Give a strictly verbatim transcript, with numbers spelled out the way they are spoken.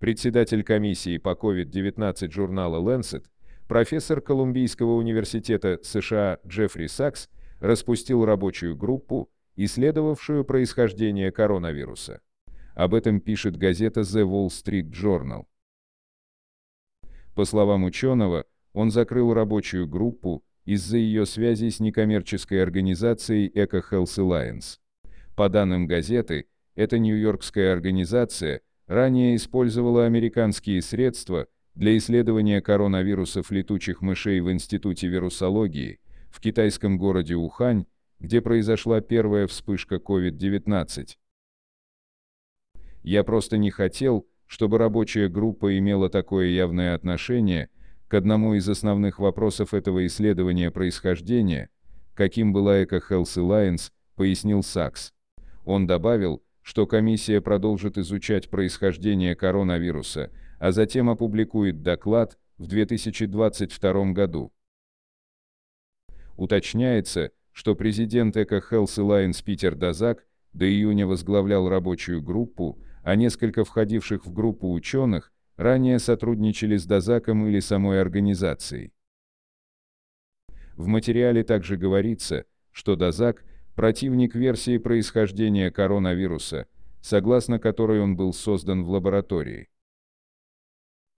Председатель комиссии по ковид девятнадцать журнала Lancet, профессор Колумбийского университета США Джеффри Сакс, распустил рабочую группу, исследовавшую происхождение коронавируса. Об этом пишет газета The Wall Street Journal. По словам ученого, он закрыл рабочую группу из-за ее связи с некоммерческой организацией EcoHealth Alliance. По данным газеты, эта нью-йоркская организация ранее использовала американские средства для исследования коронавирусов летучих мышей в Институте вирусологии в китайском городе Ухань, где произошла первая вспышка ковид девятнадцать. Я просто не хотел, чтобы рабочая группа имела такое явное отношение к одному из основных вопросов этого исследования происхождения, каким была EcoHealth Alliance, пояснил Сакс. Он добавил, что комиссия продолжит изучать происхождение коронавируса, а затем опубликует доклад в две тысячи двадцать втором году. Уточняется, что президент EcoHealth Alliance Питер Дазак до июня возглавлял рабочую группу, а несколько входивших в группу ученых ранее сотрудничали с Дазаком или самой организацией. В материале также говорится, что Дазак – противник версии происхождения коронавируса, согласно которой он был создан в лаборатории.